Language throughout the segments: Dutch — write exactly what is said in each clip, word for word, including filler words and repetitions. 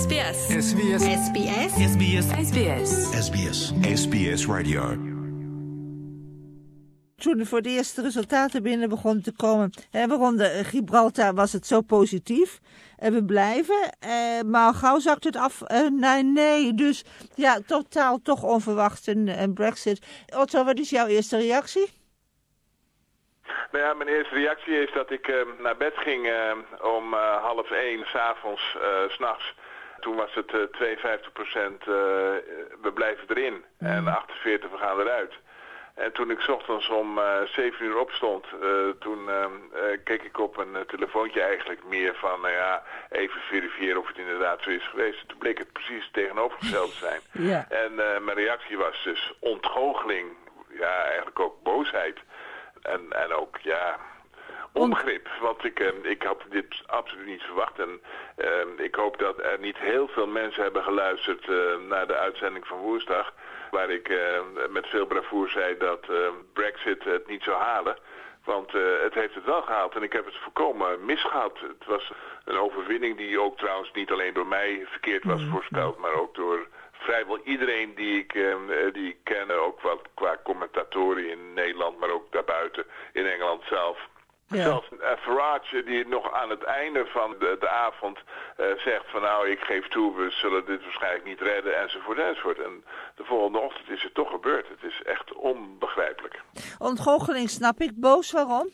S B S. S B S. S B S. S B S. S B S. S B S. S B S Radio. Toen er voor de eerste resultaten binnen begonnen te komen, eh, waaronder Gibraltar, was het zo positief. En uh, we blijven, uh, maar al gauw zakt het af uh, naar nee. Dus ja, totaal toch onverwacht een, een Brexit. Otto, wat is jouw eerste reactie? Nou ja, mijn eerste reactie is dat ik uh, naar bed ging uh, om uh, half één 's avonds, uh, 's nachts. Toen was het uh, tweeënvijftig procent uh, we blijven erin mm. en achtenveertig we gaan eruit. En toen ik 's ochtends om uh, zeven uur opstond, uh, toen uh, uh, keek ik op een uh, telefoontje eigenlijk meer van, nou ja, even verifiëren of het inderdaad zo is geweest. Toen bleek het precies het tegenovergestelde te zijn. Ja. En uh, mijn reactie was dus ontgoocheling, ja, eigenlijk ook boosheid. En, en ook, ja, onbegrip. Want ik, uh, ik had dit absoluut niet verwacht. En uh, ik hoop dat er niet heel veel mensen hebben geluisterd uh, naar de uitzending van woensdag. Waar ik uh, met veel bravoer zei dat uh, Brexit het niet zou halen. Want uh, het heeft het wel gehaald en ik heb het volkomen misgehad. Het was een overwinning die ook trouwens niet alleen door mij verkeerd was voorspeld, maar ook door vrijwel iedereen die ik, uh, die ik ken. Ook wat qua commentatoren in Nederland, maar ook daarbuiten in Engeland zelf. Ja. Zelfs uh, Farage die nog aan het einde van de, de avond uh, zegt van nou ik geef toe, we zullen dit waarschijnlijk niet redden enzovoort enzovoort. En de volgende ochtend is het toch gebeurd. Het is echt onbegrijpelijk. Ontgoocheling snap ik. Boos waarom?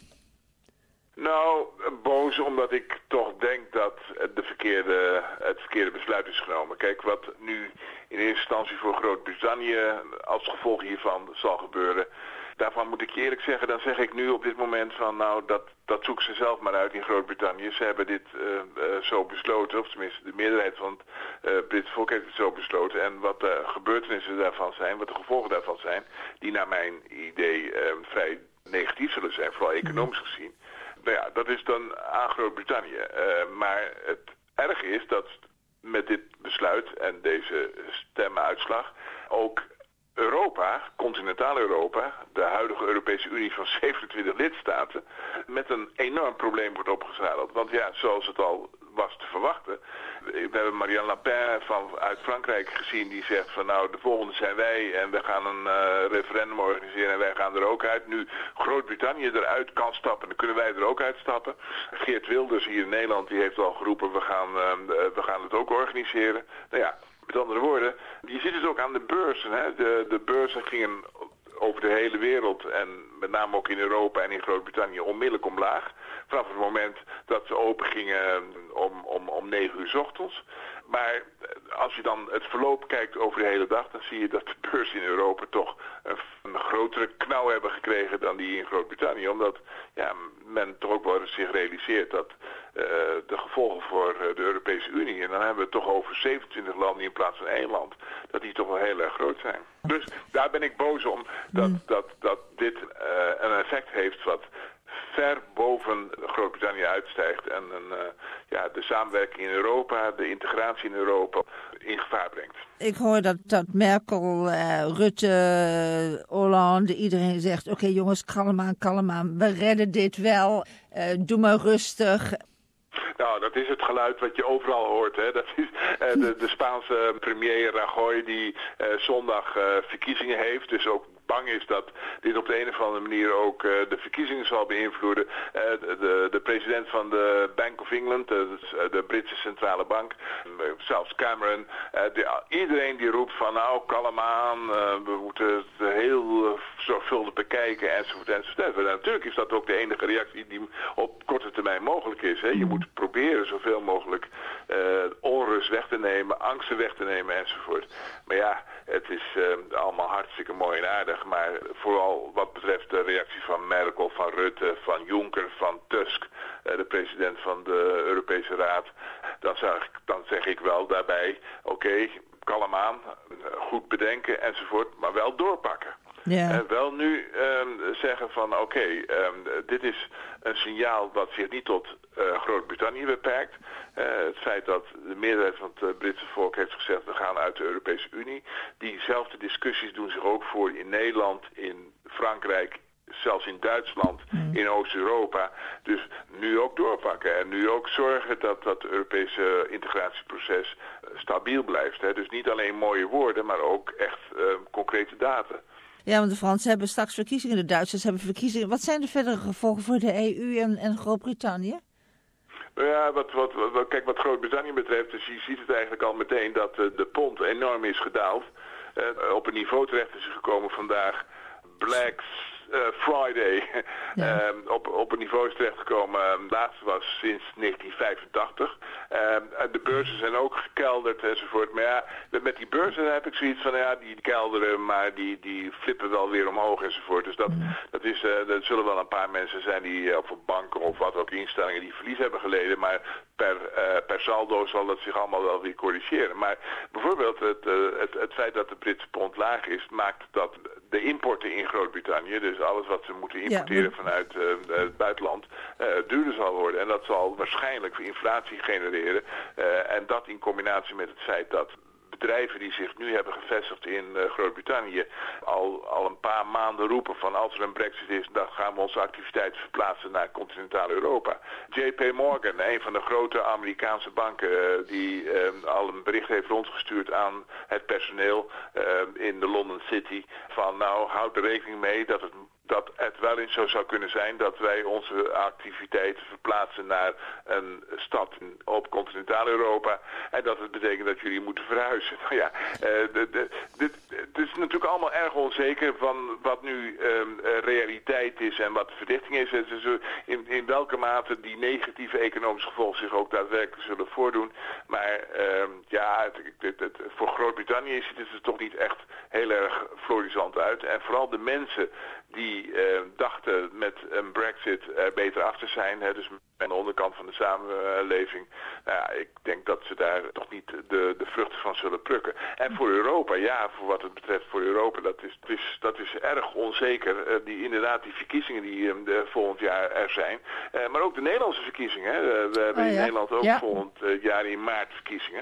Nou, boos omdat ik toch denk dat de verkeerde, het verkeerde besluit is genomen. Kijk, wat nu in eerste instantie voor Groot-Brittannië als gevolg hiervan zal gebeuren. Daarvan moet ik je eerlijk zeggen, dan zeg ik nu op dit moment van nou, dat, dat zoeken ze zelf maar uit in Groot-Brittannië. Ze hebben dit uh, uh, zo besloten, of tenminste de meerderheid van het uh, Britse volk heeft het zo besloten. En wat de gebeurtenissen daarvan zijn, wat de gevolgen daarvan zijn, die naar mijn idee uh, vrij negatief zullen zijn, vooral economisch gezien. Nou ja, dat is dan aan Groot-Brittannië. Uh, maar het erge is dat met dit besluit en deze stemmenuitslag ook Europa, continentaal Europa, de huidige Europese Unie van zevenentwintig lidstaten, met een enorm probleem wordt opgezadeld. Want ja, zoals het al was te verwachten, we hebben Marianne Le Pen van, uit Frankrijk gezien die zegt van nou de volgende zijn wij en we gaan een uh, referendum organiseren en wij gaan er ook uit. Nu Groot-Brittannië eruit kan stappen, dan kunnen wij er ook uitstappen. Geert Wilders hier in Nederland die heeft al geroepen we gaan, uh, we gaan het ook organiseren. Nou ja, met andere woorden, je ziet het ook aan de beurzen. Hè? De, de beurzen gingen over de hele wereld en met name ook in Europa en in Groot-Brittannië onmiddellijk omlaag. Vanaf het moment dat ze open gingen om, om, om negen uur 's ochtends. Maar als je dan het verloop kijkt over de hele dag, dan zie je dat de beurzen in Europa toch een, een grotere knauw hebben gekregen dan die in Groot-Brittannië. Omdat ja, men toch ook wel zich realiseert dat uh, de gevolgen voor de Europese Unie, en dan hebben we het toch over zevenentwintig landen in plaats van één land, dat die toch wel heel erg groot zijn. Dus daar ben ik boos om dat, mm. dat, dat dit uh, een effect heeft wat ver boven Groot-Brittannië uitstijgt en een, uh, ja, de samenwerking in Europa, de integratie in Europa in gevaar brengt. Ik hoor dat, dat Merkel, uh, Rutte, Hollande, iedereen zegt oké okay, jongens, kalm aan, kalm aan, we redden dit wel, uh, doe maar rustig. Nou, dat is het geluid wat je overal hoort. Hè. Dat is uh, de, de Spaanse premier Rajoy die uh, zondag uh, verkiezingen heeft, dus ook bang is dat dit op de een of andere manier ook uh, de verkiezingen zal beïnvloeden. Uh, de, de president van de Bank of England, uh, de Britse centrale bank, uh, zelfs Cameron, uh, de, iedereen die roept van nou kalm aan, uh, we moeten het heel uh, zorgvuldig bekijken enzovoort enzovoort. En natuurlijk is dat ook de enige reactie die op korte termijn mogelijk is. Hè. Je moet proberen zoveel mogelijk uh, onrust weg te nemen, angsten weg te nemen enzovoort. Maar ja, het is uh, allemaal hartstikke mooi en aardig. Maar vooral wat betreft de reactie van Merkel, van Rutte, van Juncker, van Tusk, de president van de Europese Raad, dan zeg ik, dan zeg ik wel daarbij, oké, okay, kalm aan, goed bedenken enzovoort, maar wel doorpakken. Yeah. Uh, wel nu um, zeggen van oké, okay, um, dit is een signaal wat zich niet tot uh, Groot-Brittannië beperkt. Uh, het feit dat de meerderheid van het uh, Britse volk heeft gezegd we gaan uit de Europese Unie. Diezelfde discussies doen zich ook voor in Nederland, in Frankrijk, zelfs in Duitsland, mm. in Oost-Europa. Dus nu ook doorpakken en nu ook zorgen dat dat Europese integratieproces stabiel blijft. Hè. Dus niet alleen mooie woorden, maar ook echt uh, concrete data. Ja, want de Fransen hebben straks verkiezingen, de Duitsers hebben verkiezingen. Wat zijn de verdere gevolgen voor de E U en, en Groot-Brittannië? Nou ja, wat, wat, wat, kijk, wat Groot-Brittannië betreft, dus je ziet het eigenlijk al meteen dat uh, de pond enorm is gedaald. Uh, op een niveau terecht is gekomen vandaag. Black uh, Friday ja. uh, op, op een niveau is terechtgekomen. Uh, laatst was sinds negentien vijfentachtig. Uh, de beurzen zijn ook gekelderd enzovoort. Maar ja, met die beurzen heb ik zoiets van, ja, die kelderen, maar die, die flippen wel weer omhoog enzovoort. Dus dat, mm. dat is, uh, er zullen wel een paar mensen zijn die, uh, of banken of wat ook, instellingen die verlies hebben geleden. Maar per, uh, per saldo zal dat zich allemaal wel weer corrigeren. Maar bijvoorbeeld het, uh, het, het feit dat de Britse pond laag is, maakt dat de importen in Groot-Brittannië, dus alles wat ze moeten importeren ja, maar... vanuit uh, het buitenland, uh, duurder zal worden. En dat zal waarschijnlijk inflatie genereren. Uh, en dat in combinatie met het feit dat bedrijven die zich nu hebben gevestigd in uh, Groot-Brittannië al, al een paar maanden roepen van als er een brexit is, dan gaan we onze activiteiten verplaatsen naar continentaal Europa. J P Morgan, een van de grote Amerikaanse banken, uh, die uh, al een bericht heeft rondgestuurd aan het personeel uh, in de London City van nou, houd er rekening mee dat het dat het wel eens zo zou kunnen zijn dat wij onze activiteiten verplaatsen naar een stad op continentaal Europa. En dat het betekent dat jullie moeten verhuizen. Nou ja, uh, de, de, dit, het is natuurlijk allemaal erg onzeker van wat nu um, realiteit is en wat de verdichting is. Het is in, in welke mate die negatieve economische gevolgen zich ook daadwerkelijk zullen voordoen. Maar um, ja, het, het, het, voor Groot-Brittannië ziet het er toch niet echt heel erg florisant uit. En vooral de mensen die uh, dachten met een brexit er beter af te zijn, hè, dus aan de onderkant van de samenleving. Nou ja, ik denk dat ze daar toch niet de, de vruchten van zullen plukken. En voor Europa, ja, voor wat het betreft voor Europa, dat is, dat is, dat is erg onzeker. Uh, die, inderdaad, die verkiezingen die uh, volgend jaar er zijn. Uh, maar ook de Nederlandse verkiezingen. Hè. Uh, we hebben oh, ja. in Nederland ook ja. volgend uh, jaar in maart verkiezingen.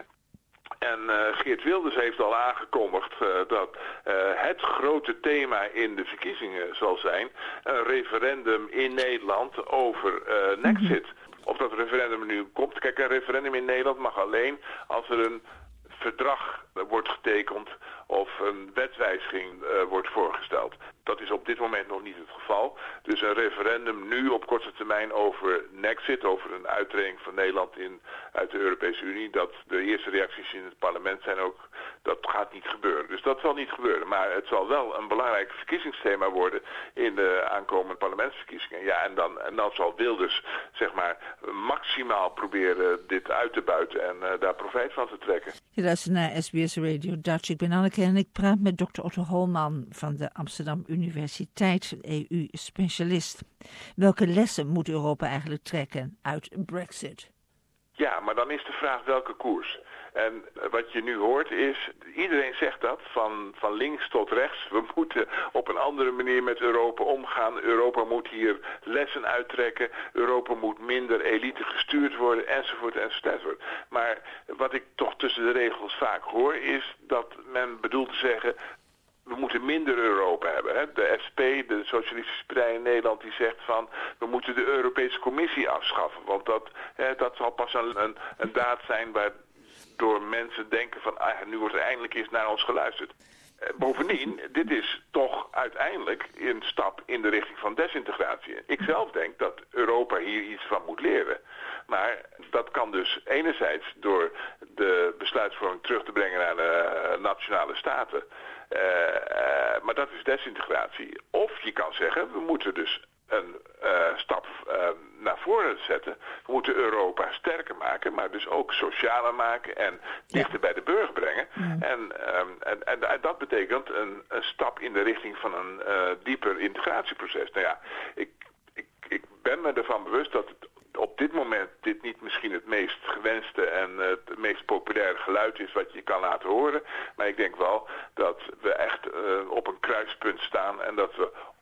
En uh, Geert Wilders heeft al aangekondigd uh, dat uh, het grote thema in de verkiezingen zal zijn een referendum in Nederland over uh, Nexit. Of dat referendum nu komt. Kijk, een referendum in Nederland mag alleen als er een verdrag uh, wordt getekend of een wetswijziging uh, wordt voorgesteld. Dat is op dit moment nog niet het geval. Dus een referendum nu op korte termijn over Nexit, over een uittreding van Nederland in, uit de Europese Unie, dat de eerste reacties in het parlement zijn ook, dat gaat niet gebeuren. Dus dat zal niet gebeuren. Maar het zal wel een belangrijk verkiezingsthema worden in de aankomende parlementsverkiezingen. Ja, en dan, en dan zal Wilders, zeg maar, maximaal proberen dit uit te buiten en uh, daar profijt van te trekken. Je luistert naar S B S Radio Dutch. Ik ben Anneke en ik praat met dokter Otto Holman van de Amsterdam Universiteit, E U-specialist. Welke lessen moet Europa eigenlijk trekken uit Brexit? Ja, maar dan is de vraag welke koers. En wat je nu hoort is, iedereen zegt dat, van, van links tot rechts. We moeten op een andere manier met Europa omgaan. Europa moet hier lessen uittrekken. Europa moet minder elite gestuurd worden, enzovoort, enzovoort. Maar wat ik toch tussen de regels vaak hoor, is dat men bedoelt te zeggen, we moeten minder Europa hebben. Hè? De S P, de Socialistische Partij in Nederland, die zegt van, we moeten de Europese Commissie afschaffen. Want dat, hè, dat zal pas een, een, een daad zijn waardoor mensen denken van, ah, nu wordt er eindelijk eens naar ons geluisterd. Eh, bovendien, dit is toch uiteindelijk een stap in de richting van desintegratie. Ik zelf denk dat Europa hier iets van moet leren. Maar dat kan dus enerzijds door de besluitvorming terug te brengen naar de nationale staten. Uh, uh, maar dat is desintegratie. Of je kan zeggen, we moeten dus een uh, stap uh, naar voren zetten. We moeten Europa sterker maken, maar dus ook socialer maken en dichter ja. bij de burger brengen. Mm. En, um, en, en, en dat betekent een, een stap in de richting van een uh, dieper integratieproces. Nou ja, ik, ik, ik ben me ervan bewust dat het op dit moment dit niet misschien het meest gewenste en uh, het meest populaire geluid is wat je kan laten horen. Maar ik denk wel dat we echt uh, op een kruispunt staan en dat we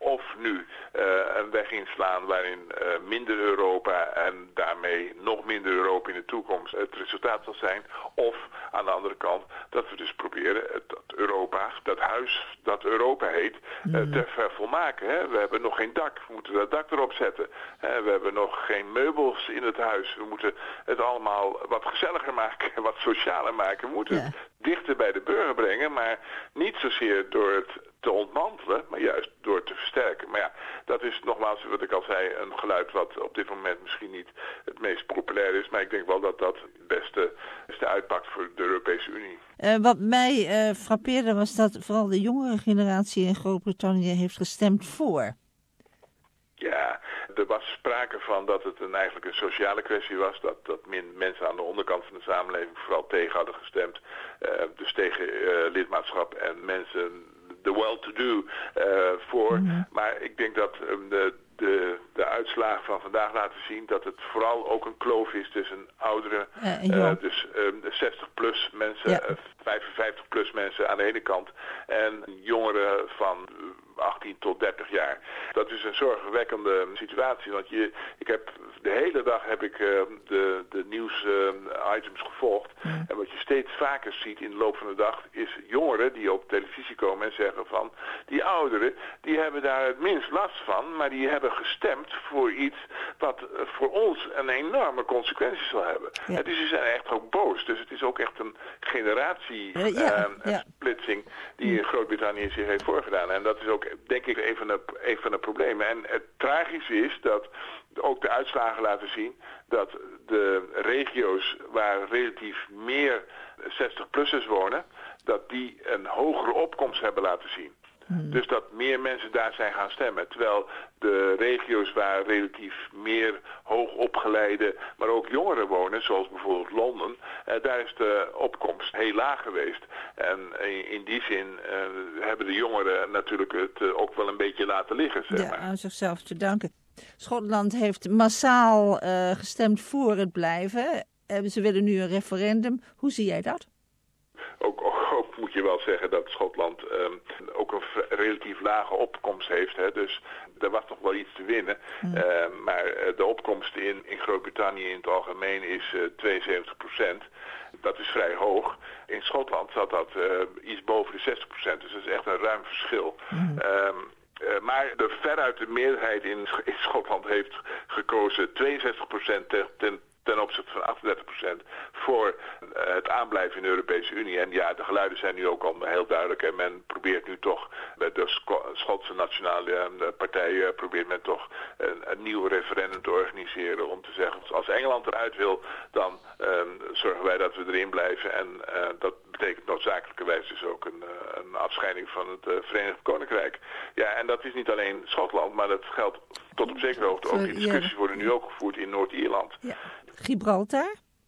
of nu uh, een weg inslaan waarin uh, minder Europa en daarmee nog minder Europa in de toekomst het resultaat zal zijn. Of aan de andere kant dat we dus proberen dat Europa, dat huis dat Europa heet, uh, mm. te vervolmaken. Hè? We hebben nog geen dak, we moeten dat dak erop zetten. Hè? We hebben nog geen meubels in het huis. We moeten het allemaal wat gezelliger maken, wat socialer maken. We moeten ja. het dichter bij de burger brengen, maar niet zozeer door het te ontmantelen, maar juist door het te versterken. Maar ja, dat is nogmaals, wat ik al zei, een geluid wat op dit moment misschien niet het meest populair is, maar ik denk wel dat dat het beste, beste uitpakt voor de Europese Unie. Uh, wat mij uh, frappeerde was dat vooral de jongere generatie in Groot-Brittannië heeft gestemd voor. Ja, er was sprake van dat het een, eigenlijk een sociale kwestie was. Dat, dat min, mensen aan de onderkant van de samenleving vooral tegen hadden gestemd. Uh, dus tegen uh, lidmaatschap en mensen de well-to-do uh, voor. Mm-hmm. Maar ik denk dat um, de, de, de uitslagen van vandaag laten zien dat het vooral ook een kloof is tussen ouderen, uh, uh, dus um, zestig plus mensen, ja. uh, vijfenvijftig plus mensen aan de ene kant en jongeren van achttien tot dertig jaar. Dat is een zorgwekkende situatie, want je, ik heb, de hele dag heb ik uh, de, de nieuws-items uh, gevolgd. Mm. En wat je steeds vaker ziet in de loop van de dag is jongeren die op televisie komen en zeggen van die ouderen, die hebben daar het minst last van, maar die hebben gestemd voor iets wat uh, voor ons een enorme consequentie zal hebben. Ja. En dus ze zijn echt ook boos. Dus het is ook echt een generatie-splitsing uh, ja, ja. die in Groot-Brittannië zich heeft voorgedaan. En dat is ook denk ik een van de, een van de problemen. En het tragische is dat ook de uitslagen laten zien dat de regio's waar relatief meer zestig-plussers wonen, dat die een hogere opkomst hebben laten zien. Hmm. Dus dat meer mensen daar zijn gaan stemmen. Terwijl de regio's waar relatief meer hoogopgeleide, maar ook jongeren wonen, zoals bijvoorbeeld Londen, eh, daar is de opkomst heel laag geweest. En in, in die zin eh, hebben de jongeren natuurlijk het uh, ook wel een beetje laten liggen. Zeg maar. Ja, aan zichzelf te danken. Schotland heeft massaal uh, gestemd voor het blijven. Uh, ze willen nu een referendum. Hoe zie jij dat? Ook, ook, ook moet je wel zeggen dat Schotland um, ook een relatief lage opkomst heeft. Hè? Dus er was nog wel iets te winnen. Mm. Uh, maar uh, de opkomst in, in Groot-Brittannië in het algemeen is uh, tweeënzeventig procent. Dat is vrij hoog. In Schotland zat dat uh, iets boven de zestig procent. Dus dat is echt een ruim verschil. Mm. Um, Uh, maar de veruit de meerderheid in, in Schotland heeft gekozen tweeënzestig procent ten, ten, ten opzichte van achtendertig procent voor uh, het aanblijven in de Europese Unie. En ja, de geluiden zijn nu ook al heel duidelijk. En men probeert nu toch, met de Schotse Nationale uh, Partij, uh, probeert men toch een, een nieuw referendum te organiseren om te zeggen, als Engeland eruit wil, dan uh, zorgen wij dat we erin blijven. En uh, dat betekent noodzakelijkerwijs dus ook een, een afscheiding van het uh, Verenigd Koninkrijk. Ja, en dat is niet alleen Schotland, maar dat geldt tot op zekere hoogte ook. Die discussies worden nu ook gevoerd in Noord-Ierland. Ja. Gibraltar?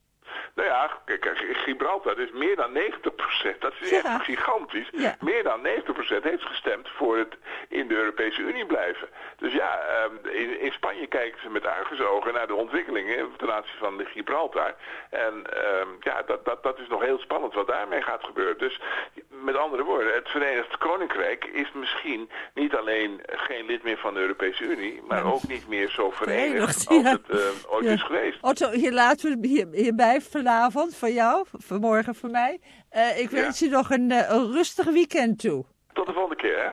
Nou ja, kijk, Gibraltar is meer dan negentig procent. Dat is ja. echt gigantisch. Ja. Meer dan negentig procent heeft gestemd voor het in de Europese Unie blijven. Dus ja, in, in Spanje kijken ze met argusogen naar de ontwikkelingen ten aanzien van de Gibraltar. En um, ja, dat, dat, dat is nog heel spannend wat daarmee gaat gebeuren. Dus met andere woorden, het Verenigd Koninkrijk is misschien niet alleen geen lid meer van de Europese Unie, maar ja. ook niet meer zo verenigd, verenigd als ja. het uh, ooit ja. is geweest. Otto, hier laten we hier, hierbij vanavond voor jou, vanmorgen voor mij. Uh, ik wens ja. je nog een, uh, een rustig weekend toe. Tot de volgende keer, hè.